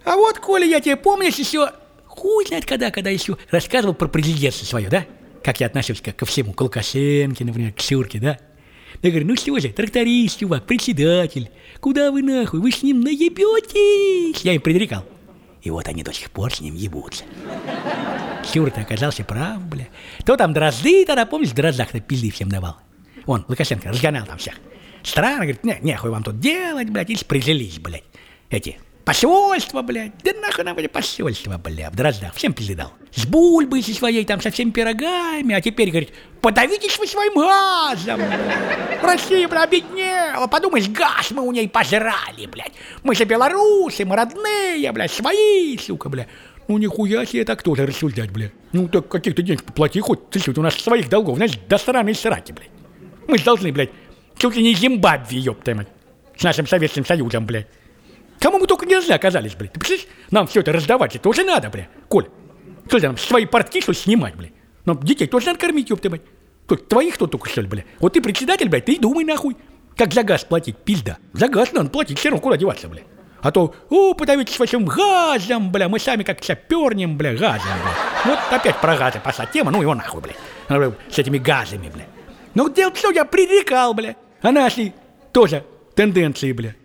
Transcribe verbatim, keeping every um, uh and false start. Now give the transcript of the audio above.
А вот, Коля, я тебе, помнишь, еще, хуй знает когда, когда еще рассказывал про президентство свое, да? Как я отношусь ко всему, к Лукашенко, например, к Сюрке, да? Я говорю, ну что же, тракторист, чувак, председатель, куда вы нахуй, вы с ним наебетесь? Я им предрекал. И вот они до сих пор с ним ебутся. Сюрк-то оказался прав, бля. То там Дрозды, тогда, помнишь, в Дроздах-то пизды всем давал. Вон, Лукашенко разгонял там всех. Странно, говорит, не, нехуй вам тут делать, блядь, и прижились, блядь. Эти посольства, блядь, да нахуй нам эти посольства, блядь, в Дроздах, всем пизды дал. С бульбой со своей, там, со всеми пирогами, а теперь, говорит, подавитесь вы своим газом, блядь. Россия, блядь, обеднела, подумаешь, газ мы у ней пожрали, блядь. Мы же белорусы, мы родные, блядь, свои, сука, блядь. Ну, нихуя себе так тоже рассуждать, блядь. Ну, так каких-то денег поплати, хоть, ты у нас своих долгов, знаешь, до сраной сраки, блядь. Мы же должны, блядь, чуть ли не Зимбабве, ёпта мать, с нашим Советским Союзом, блядь. Кому мы только не должны оказались, блядь. Ты представляешь, нам все это раздавать, это уже надо, блядь. Коль, что там, свои портки, что снимать, блядь. Нам детей тоже надо кормить, ёпта мать. Тут твоих кто только, что ли, блядь. Вот ты председатель, блядь, ты и думай, нахуй. Как за газ платить, пизда. За газ надо платить, все равно куда деваться, блядь. А то, о, подавитесь вашим газом, бля, мы сами как сапернем, бля, газом, бля. Вот опять про газы пошла тема, ну его нахуй, бля. С этими газами, бля. Ну, дело что, я предрекал, бля. А наши тоже тенденции, бля.